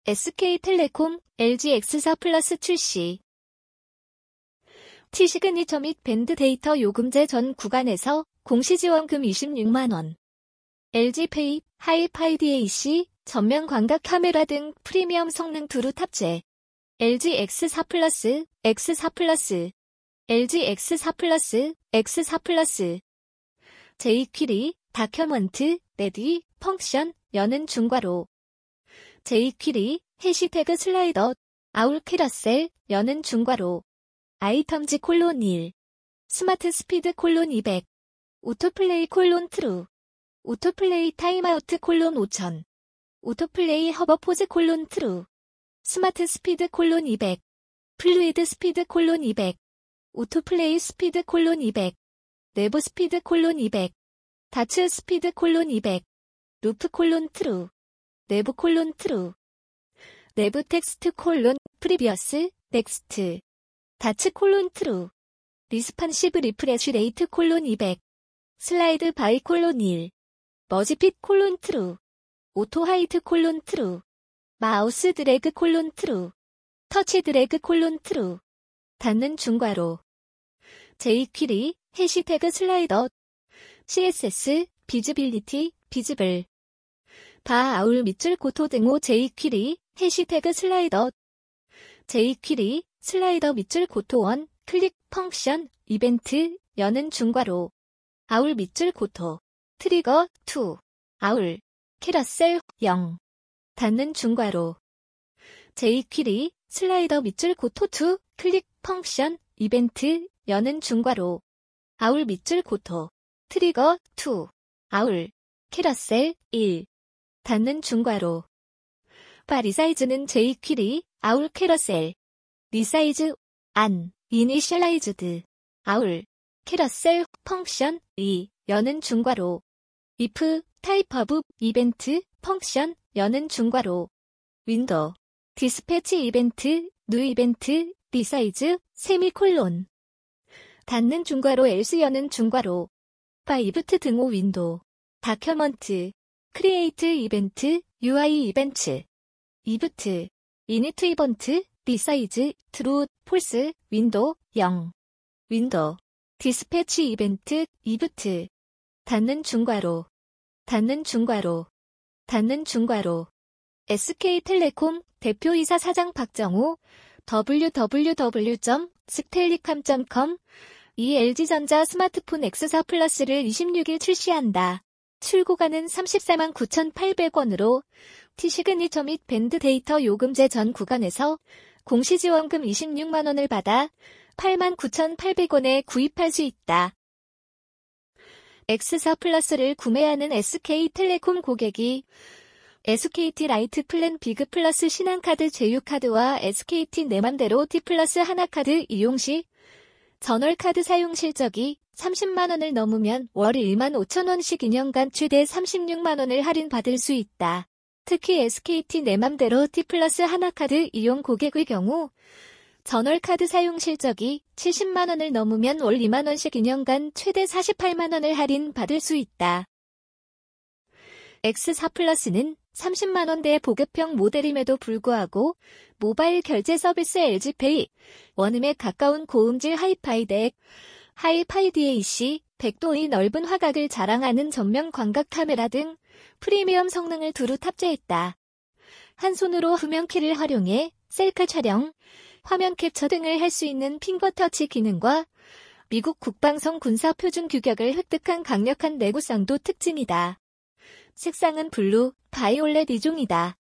SK텔레콤 LG X4 플러스 출시. T시그니처 및 밴드 데이터 요금제 전 구간에서 공시지원금 26만원. LG페이, 하이파이DAC, 전면 광각 카메라 등 프리미엄 성능 두루 탑재. LG X4 플러스, X4 플러스. LG X4 플러스, X4 플러스. jQuery, 다큐먼트, 레디, 펑션, 여는 중괄호. jQuery, 해시태그 슬라이더, 아울 캐러셀, 여는 중괄호. 아이템즈 콜론 1. 스마트 스피드 콜론 200. 오토플레이 콜론 트루. 오토플레이 타임아우트 콜론 5000. 오토플레이 허버포즈 콜론 트루. 스마트 스피드 콜론 200. 플루이드 스피드 콜론 200. 오토플레이 스피드 콜론 200. 내부 스피드 콜론 200. 다츠 스피드 콜론 200. 루프 콜론 트루. 내부 콜론 트루. 내부 텍스트 콜론 프리비어스 넥스트. 다츠 콜론 트루. 리스판시브 리프레쉬 레이트 콜론 200. 슬라이드 바이 콜론 1. 머지핏 콜론 트루. 오토 하이트 콜론 트루. 마우스 드래그 콜론 트루. 터치 드래그 콜론 트루. 닫는 중괄호. jQuery, 해시태그 슬라이더. CSS, 비즈빌리티, 비즈블. 바 아울 밑줄 고토 등호 jQuery, 해시태그 슬라이더. jQuery, 슬라이더 밑줄 고토 1, 클릭 펑션, 이벤트, 여는 중괄호. 아울 밑줄 고토. 트리거 2. 아울. 캐러셀 0. 닫는 중괄호. jQuery, 슬라이더 밑줄 고토 2, 클릭 펑션, 이벤트, 여는 중괄호. 아울 밑줄 고토. 트리거 2. 아울. 캐러셀 1. 닫는 중괄호. 바 리사이즈는 jQuery, 아울 캐러셀. 리사이즈, 안, 이니셜라이즈드. 아울. 캐러셀, 펑션, 2, 여는 중괄호. if, 타입 오브, 이벤트, 펑션, 여는 중괄호. 윈도우. 디스패치 이벤트, 뉴 이벤트, 리사이즈, 세미콜론. 닫는 중괄호 else 여는 중괄호. 바 이브트 등호 윈도우. 다큐먼트. 크리에이트 이벤트, UI 이벤트. 이브트. 이니트 이벤트, 리사이즈, 트루, 폴스, 윈도우, 0. 윈도우. 디스패치 이벤트, 이브트. 닫는 중괄호. 닫는 중괄호. 닫는 중괄호. SK텔레콤 대표이사 사장 박정우. www.stellicom.com. 이 LG전자 스마트폰 X4 플러스를 26일 출시한다. 출고가는 349,800원으로 T시그니처 및 밴드 데이터 요금제 전 구간에서 공시지원금 26만원을 받아 89,800원에 구입할 수 있다. X4 플러스를 구매하는 SK텔레콤 고객이 SKT 라이트 플랜 비그 플러스 신한카드 제휴카드와 SKT 내맘대로 T 플러스 하나카드 이용 시 전월카드 사용 실적이 30만원을 넘으면 월 15,000원씩 2년간 최대 36만원을 할인받을 수 있다. 특히 SKT 내맘대로 T 플러스 하나카드 이용 고객의 경우 전월카드 사용 실적이 70만원을 넘으면 월 2만원씩 2년간 최대 48만원을 할인받을 수 있다. X4 플러스는 30만원대 보급형 모델임에도 불구하고 모바일 결제 서비스 LG페이, 원음에 가까운 고음질 하이파이덱, 하이파이DAC, 100도의 넓은 화각을 자랑하는 전면 광각 카메라 등 프리미엄 성능을 두루 탑재했다. 한 손으로 후면키를 활용해 셀카 촬영, 화면 캡처 등을 할 수 있는 핑거터치 기능과 미국 국방성 군사 표준 규격을 획득한 강력한 내구성도 특징이다. 색상은 블루, 바이올렛 2종이다.